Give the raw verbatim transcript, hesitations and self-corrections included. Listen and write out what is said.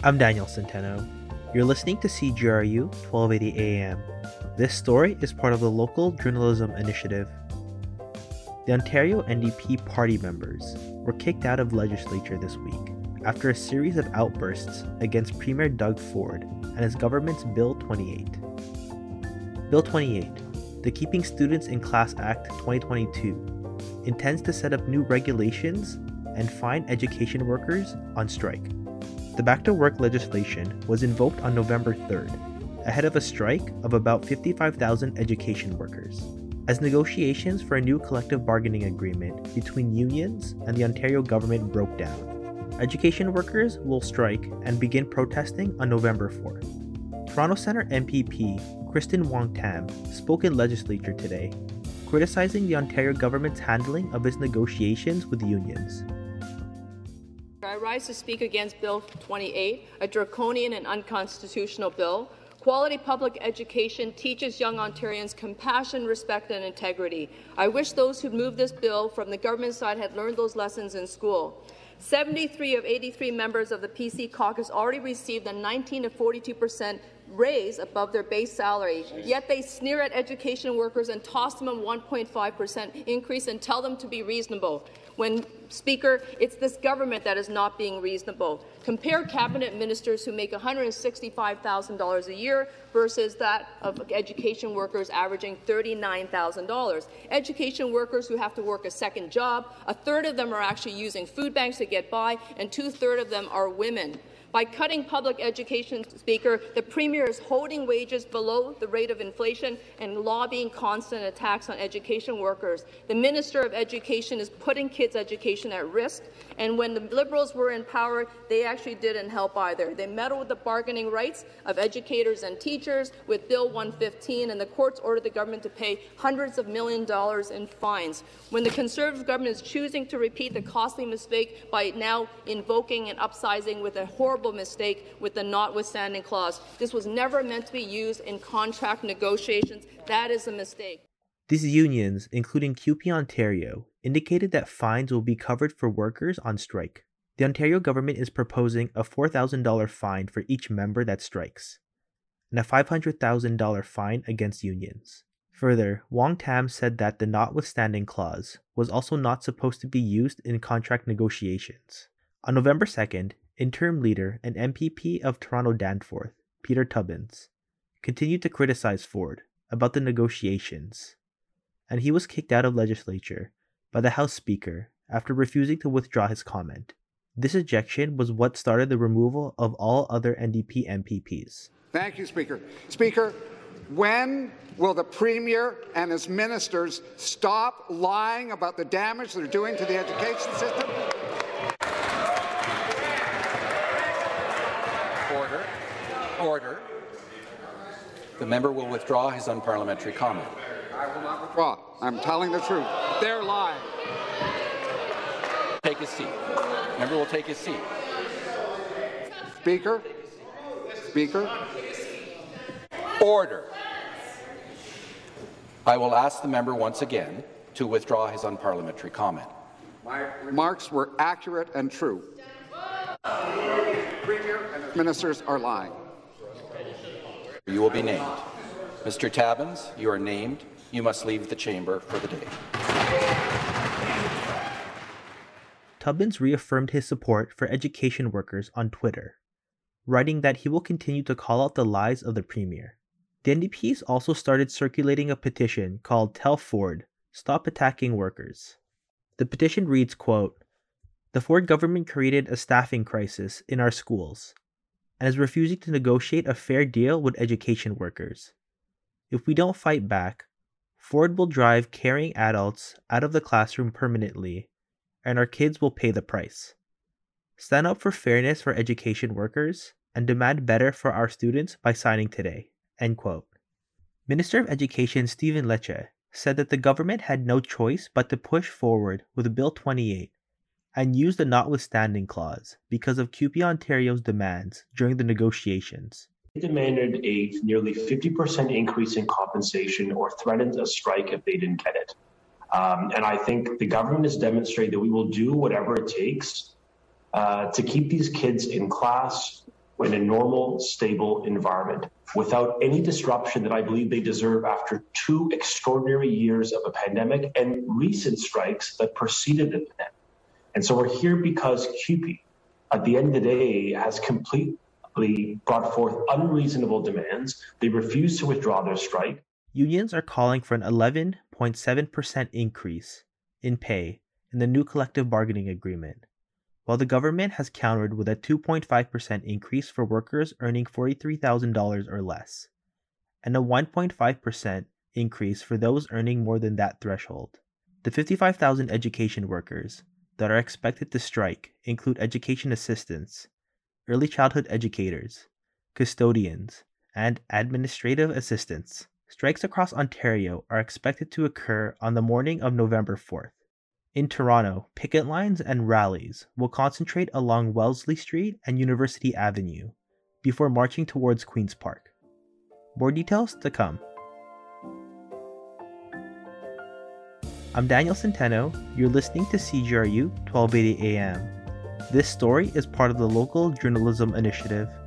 I'm Daniel Centeno. You're listening to C G R U twelve eighty A M. This story is part of the Local Journalism Initiative. The Ontario N D P party members were kicked out of legislature this week after a series of outbursts against Premier Doug Ford and his government's Bill twenty-eight. Bill twenty-eight, the Keeping Students in Class Act twenty twenty-two, intends to set up new regulations and fine education workers on strike. The Back to Work legislation was invoked on November third, ahead of a strike of about fifty-five thousand education workers, as negotiations for a new collective bargaining agreement between unions and the Ontario government broke down. Education workers will strike and begin protesting on November fourth. Toronto Centre M P P Kristen Wong-Tam spoke in legislature today, criticizing the Ontario government's handling of its negotiations with unions. I rise to speak against Bill twenty-eight, a draconian and unconstitutional bill. Quality public education teaches young Ontarians compassion, respect, and integrity. I wish those who moved this bill from the government side had learned those lessons in school. seventy-three of eighty-three members of the P C caucus already received a nineteen to forty-two percent raise above their base salary, yet they sneer at education workers and toss them a one point five percent increase and tell them to be reasonable. When, Speaker, it's this government that is not being reasonable. Compare cabinet ministers who make one hundred sixty-five thousand dollars a year versus that of education workers averaging thirty-nine thousand dollars. Education workers who have to work a second job, a third of them are actually using food banks to get by, and two-thirds of them are women. By cutting public education, Speaker, the Premier is holding wages below the rate of inflation and lobbying constant attacks on education workers. The Minister of Education is putting kids' education at risk, and when the Liberals were in power, they actually didn't help either. They meddled with the bargaining rights of educators and teachers with Bill one fifteen, and the courts ordered the government to pay hundreds of million dollars in fines. When the Conservative government is choosing to repeat the costly mistake by now invoking and upsizing with a horrible mistake with the notwithstanding clause. This was never meant to be used in contract negotiations. That is a mistake. These unions, including C U P E Ontario, indicated that fines will be covered for workers on strike. The Ontario government is proposing a four thousand dollars fine for each member that strikes, and a five hundred thousand dollars fine against unions. Further, Wong-Tam said that the notwithstanding clause was also not supposed to be used in contract negotiations. On November second, Interim Leader and M P P of Toronto Danforth, Peter Tubbins, continued to criticize Ford about the negotiations, and he was kicked out of legislature by the House Speaker after refusing to withdraw his comment. This ejection was what started the removal of all other N D P M P Ps. Thank you, Speaker. Speaker, when will the Premier and his ministers stop lying about the damage they're doing to the education system? Order. Order. The member will withdraw his unparliamentary comment. I will not withdraw. I'm telling the truth. They're lying. Take his seat. Member will take his seat. Speaker. Speaker. Order. I will ask the member once again to withdraw his unparliamentary comment. My remarks were accurate and true. Premier and his ministers are lying. You will be named. Mister Tabbins, you are named. You must leave the chamber for the day. Tubbins reaffirmed his support for education workers on Twitter, writing that he will continue to call out the lies of the Premier. The N D Ps also started circulating a petition called Tell Ford, Stop Attacking Workers. The petition reads, quote, "The Ford government created a staffing crisis in our schools and is refusing to negotiate a fair deal with education workers. If we don't fight back, Ford will drive caring adults out of the classroom permanently, and our kids will pay the price. Stand up for fairness for education workers and demand better for our students by signing today." End quote. Minister of Education Stephen Lecce said that the government had no choice but to push forward with Bill twenty-eight and use the notwithstanding clause because of C U P E Ontario's demands during the negotiations. They demanded a nearly fifty percent increase in compensation or threatened a strike if they didn't get it. Um, and I think the government has demonstrated that we will do whatever it takes uh, to keep these kids in class, in a normal, stable environment without any disruption that I believe they deserve after two extraordinary years of a pandemic and recent strikes that preceded the pandemic. And so we're here because C U P E, at the end of the day, has completely brought forth unreasonable demands. They refuse to withdraw their strike. Unions are calling for an eleven point seven percent increase in pay in the new collective bargaining agreement, while the government has countered with a two point five percent increase for workers earning forty-three thousand dollars or less, and a one point five percent increase for those earning more than that threshold. The fifty-five thousand education workers that are expected to strike include education assistants, early childhood educators, custodians, and administrative assistants. Strikes across Ontario are expected to occur on the morning of November fourth. In Toronto, picket lines and rallies will concentrate along Wellesley Street and University Avenue before marching towards Queen's Park. More details to come. I'm Daniel Centeno. You're listening to C G R U twelve eighty A M. This story is part of the local journalism initiative